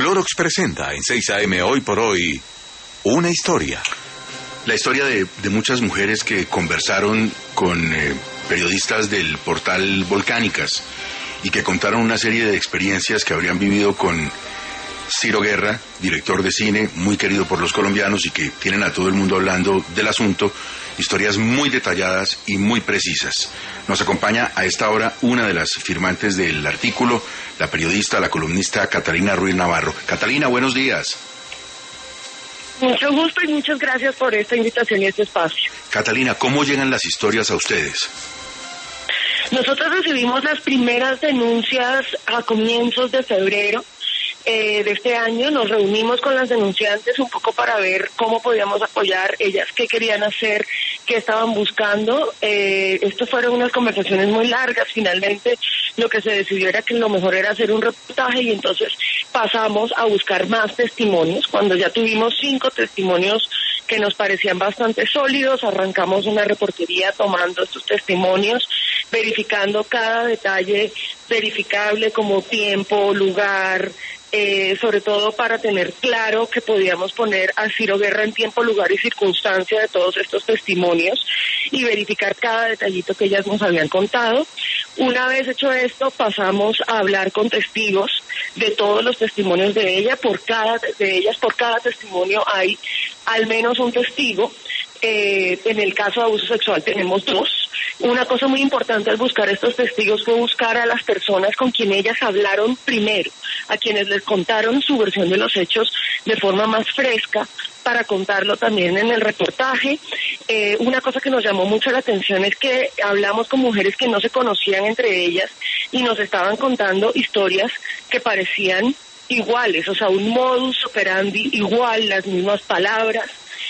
Clorox presenta en 6 AM Hoy por Hoy una historia. La historia de muchas mujeres que conversaron con periodistas del portal Volcánicas y que contaron una serie de experiencias que habrían vivido con Ciro Guerra, director de cine, muy querido por los colombianos y que tienen a todo el mundo hablando del asunto, historias muy detalladas y muy precisas. Nos acompaña a esta hora una de las firmantes del artículo, la periodista, la columnista Catalina Ruiz Navarro. Catalina, buenos días. Mucho gusto y muchas gracias por esta invitación y este espacio. Catalina, ¿cómo llegan las historias a ustedes? Nosotros recibimos las primeras denuncias a comienzos de febrero de este año. Nos reunimos con las denunciantes un poco para ver cómo podíamos apoyar ellas, qué querían hacer, qué estaban buscando. Esto fueron unas conversaciones muy largas. Finalmente lo que se decidió era que lo mejor era hacer un reportaje y entonces pasamos a buscar más testimonios. Cuando ya tuvimos 5 testimonios que nos parecían bastante sólidos, arrancamos una reportería tomando estos testimonios, verificando cada detalle verificable como tiempo, lugar, sobre todo para tener claro que podíamos poner a Ciro Guerra en tiempo, lugar y circunstancia de todos estos testimonios y verificar cada detallito que ellas nos habían contado. Una vez hecho esto, pasamos a hablar con testigos de todos los testimonios de ellas. Por cada testimonio hay al menos un testigo. En el caso de abuso sexual tenemos 2. Una cosa muy importante al buscar estos testigos fue buscar a las personas con quien ellas hablaron primero, a quienes les contaron su versión de los hechos de forma más fresca, para contarlo también en el reportaje. Una cosa que nos llamó mucho la atención es que hablamos con mujeres que no se conocían entre ellas y nos estaban contando historias que parecían iguales, o sea, un modus operandi igual, las mismas palabras.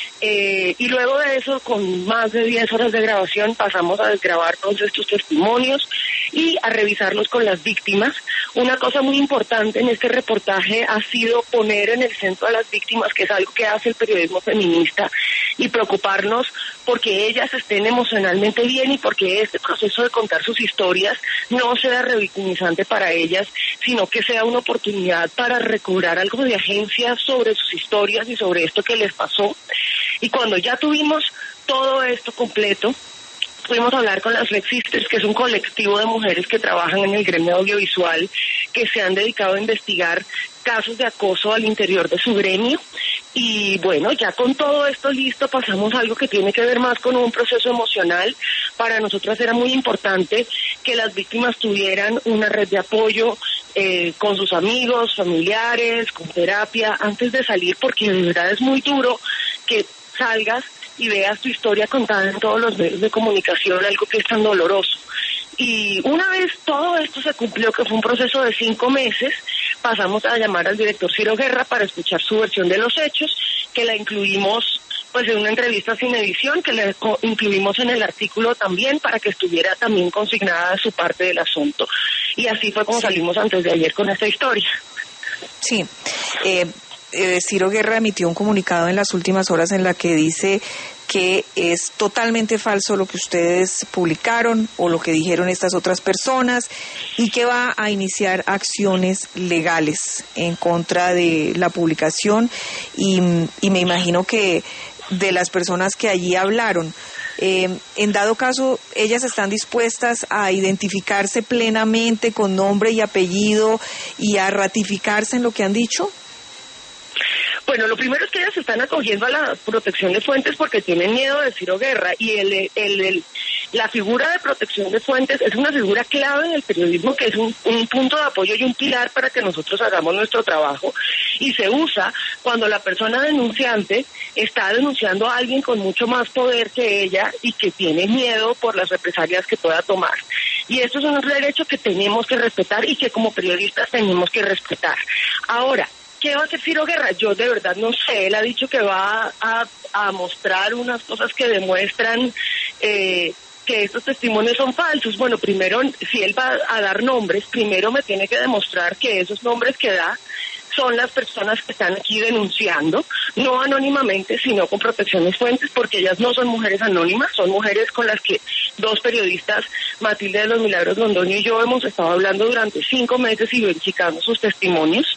Y luego de eso, con más de 10 horas de grabación, pasamos a desgrabar todos estos testimonios y a revisarlos con las víctimas. Una cosa muy importante en este reportaje ha sido poner en el centro a las víctimas, que es algo que hace el periodismo feminista, y preocuparnos porque ellas estén emocionalmente bien y porque este proceso de contar sus historias no sea revictimizante para ellas, sino que sea una oportunidad para recobrar algo de agencia sobre sus historias y sobre esto que les pasó. Y cuando ya tuvimos todo esto completo, pudimos hablar con las Red Sisters, que es un colectivo de mujeres que trabajan en el gremio audiovisual, que se han dedicado a investigar casos de acoso al interior de su gremio. Y bueno, ya con todo esto listo, pasamos a algo que tiene que ver más con un proceso emocional. Para nosotras era muy importante que las víctimas tuvieran una red de apoyo con sus amigos, familiares, con terapia, antes de salir, porque de verdad es muy duro que salgas y veas tu historia contada en todos los medios de comunicación, algo que es tan doloroso. Y una vez todo esto se cumplió, que fue un proceso de 5 meses, pasamos a llamar al director Ciro Guerra para escuchar su versión de los hechos, que la incluimos pues en una entrevista sin edición, que la incluimos en el artículo también, para que estuviera también consignada su parte del asunto. Y así fue como salimos antes de ayer con esta historia. Sí, Ciro Guerra emitió un comunicado en las últimas horas en la que dice que es totalmente falso lo que ustedes publicaron o lo que dijeron estas otras personas y que va a iniciar acciones legales en contra de la publicación y me imagino que de las personas que allí hablaron. En dado caso, ellas están dispuestas a identificarse plenamente con nombre y apellido y a ratificarse en lo que han dicho. Bueno, lo primero es que ellas se están acogiendo a la protección de fuentes porque tienen miedo de Ciro Guerra, y la figura de protección de fuentes es una figura clave en el periodismo, que es un punto de apoyo y un pilar para que nosotros hagamos nuestro trabajo, y se usa cuando la persona denunciante está denunciando a alguien con mucho más poder que ella y que tiene miedo por las represalias que pueda tomar. Y esto es un derecho que tenemos que respetar y que como periodistas tenemos que respetar. Ahora, ¿qué va a hacer Ciro Guerra? Yo de verdad no sé. Él ha dicho que va a mostrar unas cosas que demuestran que estos testimonios son falsos. Bueno, primero, si él va a dar nombres, primero me tiene que demostrar que esos nombres que da son las personas que están aquí denunciando, no anónimamente, sino con protección de fuentes, porque ellas no son mujeres anónimas, son mujeres con las que 2 periodistas, Matilde de los Milagros Londoño y yo, hemos estado hablando durante 5 meses y verificando sus testimonios.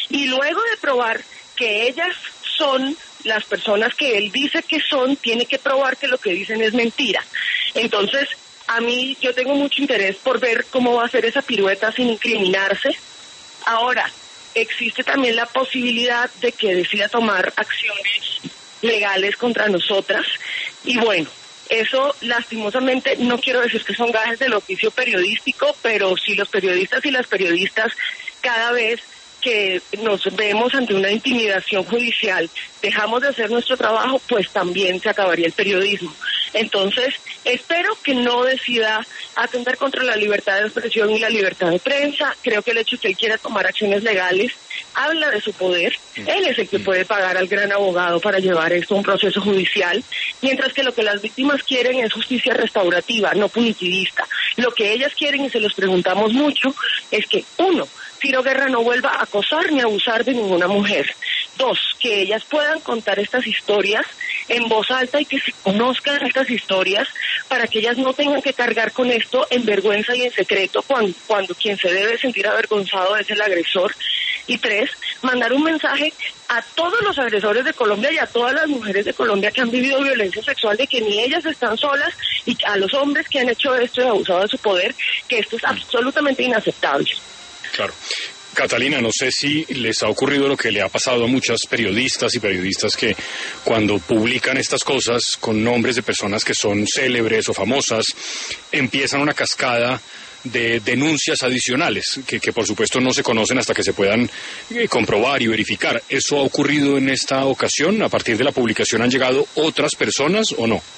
Y luego de probar que ellas son las personas que él dice que son, tiene que probar que lo que dicen es mentira. Entonces, yo tengo mucho interés por ver cómo va a ser esa pirueta sin incriminarse. Ahora, existe también la posibilidad de que decida tomar acciones legales contra nosotras. Y bueno, eso lastimosamente, no quiero decir que son gajes del oficio periodístico, pero si los periodistas y las periodistas cada vez que nos vemos ante una intimidación judicial dejamos de hacer nuestro trabajo, pues también se acabaría el periodismo. Entonces, espero que no decida atentar contra la libertad de expresión y la libertad de prensa. Creo que el hecho de que él quiera tomar acciones legales habla de su poder. Él es el que puede pagar al gran abogado para llevar esto a un proceso judicial, mientras que lo que las víctimas quieren es justicia restaurativa, no punitivista. Lo que ellas quieren, y se los preguntamos mucho, es que, 1, Ciro Guerra no vuelva a acosar ni abusar de ninguna mujer. 2, que ellas puedan contar estas historias en voz alta y que se conozcan estas historias para que ellas no tengan que cargar con esto en vergüenza y en secreto cuando quien se debe sentir avergonzado es el agresor. Y 3, mandar un mensaje a todos los agresores de Colombia y a todas las mujeres de Colombia que han vivido violencia sexual, de que ni ellas están solas, y a los hombres que han hecho esto y abusado de su poder, que esto es absolutamente inaceptable. Claro. Catalina, no sé si les ha ocurrido lo que le ha pasado a muchas periodistas y periodistas que cuando publican estas cosas con nombres de personas que son célebres o famosas, empiezan una cascada de denuncias adicionales que por supuesto no se conocen hasta que se puedan comprobar y verificar. ¿Eso ha ocurrido en esta ocasión? ¿A partir de la publicación han llegado otras personas o no?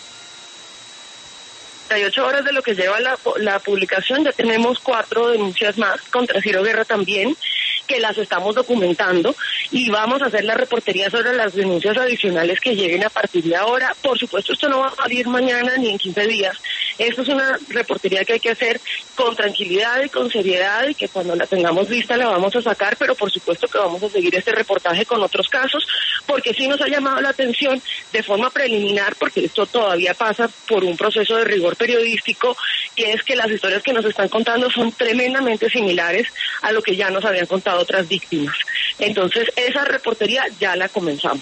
48 horas de lo que lleva la publicación, ya tenemos 4 denuncias más contra Ciro Guerra también, que las estamos documentando, y vamos a hacer la reportería sobre las denuncias adicionales que lleguen a partir de ahora. Por supuesto, esto no va a salir mañana ni en 15 días. Esto es una reportería que hay que hacer con tranquilidad y con seriedad, y que cuando la tengamos lista la vamos a sacar, pero por supuesto que vamos a seguir este reportaje con otros casos, porque sí nos ha llamado la atención de forma preliminar, porque esto todavía pasa por un proceso de rigor periodístico, que es que las historias que nos están contando son tremendamente similares a lo que ya nos habían contado otras víctimas. Entonces, esa reportería ya la comenzamos.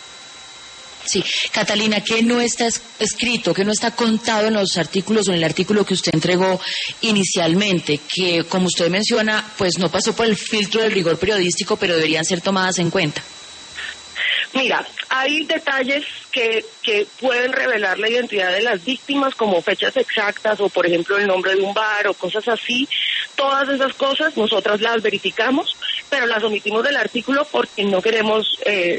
Sí, Catalina, ¿qué no está escrito, qué no está contado en los artículos o en el artículo que usted entregó inicialmente, que como usted menciona, pues no pasó por el filtro del rigor periodístico, pero deberían ser tomadas en cuenta? Mira, hay detalles que pueden revelar la identidad de las víctimas, como fechas exactas o, por ejemplo, el nombre de un bar o cosas así. Todas esas cosas nosotras las verificamos, pero las omitimos del artículo porque no queremos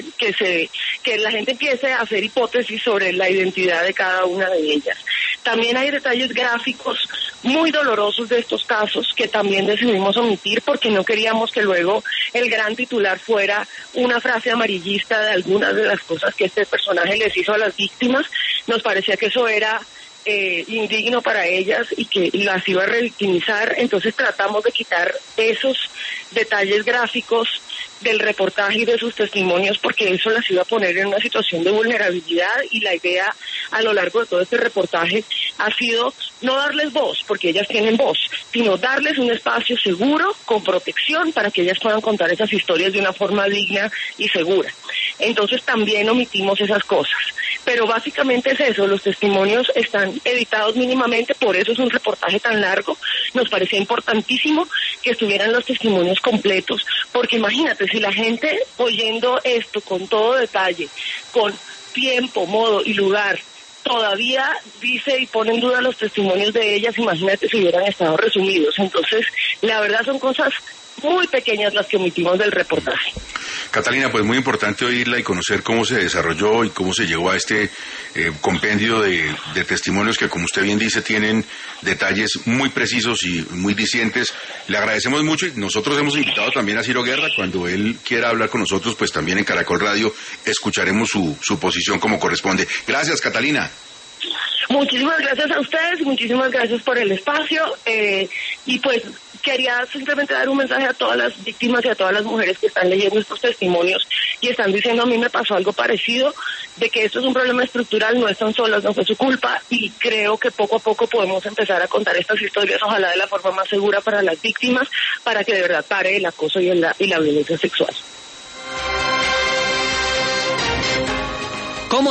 que la gente empiece a hacer hipótesis sobre la identidad de cada una de ellas. También hay detalles gráficos muy dolorosos de estos casos que también decidimos omitir porque no queríamos que luego el gran titular fuera una frase amarillista de algunas de las cosas que este personaje les hizo a las víctimas. Nos parecía que eso era indigno para ellas y que las iba a revictimizar. Entonces tratamos de quitar esos detalles gráficos del reportaje y de sus testimonios, porque eso las iba a poner en una situación de vulnerabilidad, y la idea a lo largo de todo este reportaje ha sido no darles voz, porque ellas tienen voz, sino darles un espacio seguro, con protección, para que ellas puedan contar esas historias de una forma digna y segura. Entonces también omitimos esas cosas, pero básicamente es eso. Los testimonios están editados mínimamente, por eso es un reportaje tan largo. Nos parecía importantísimo que estuvieran los testimonios completos, porque imagínate, si la gente oyendo esto con todo detalle, con tiempo, modo y lugar, todavía dice y pone en duda los testimonios de ellas, imagínate si hubieran estado resumidos. Entonces, la verdad son cosas muy pequeñas las que omitimos del reportaje. Catalina, pues muy importante oírla y conocer cómo se desarrolló y cómo se llegó a este compendio de testimonios que, como usted bien dice, tienen detalles muy precisos y muy dicientes. Le agradecemos mucho, y nosotros hemos invitado también a Ciro Guerra. Cuando él quiera hablar con nosotros, pues también en Caracol Radio escucharemos su posición como corresponde. Gracias, Catalina. Muchísimas gracias a ustedes, muchísimas gracias por el espacio, y pues quería simplemente dar un mensaje a todas las víctimas y a todas las mujeres que están leyendo estos testimonios y están diciendo, a mí me pasó algo parecido, de que esto es un problema estructural, no están solas, no fue su culpa, y creo que poco a poco podemos empezar a contar estas historias, ojalá de la forma más segura para las víctimas, para que de verdad pare el acoso y la violencia sexual.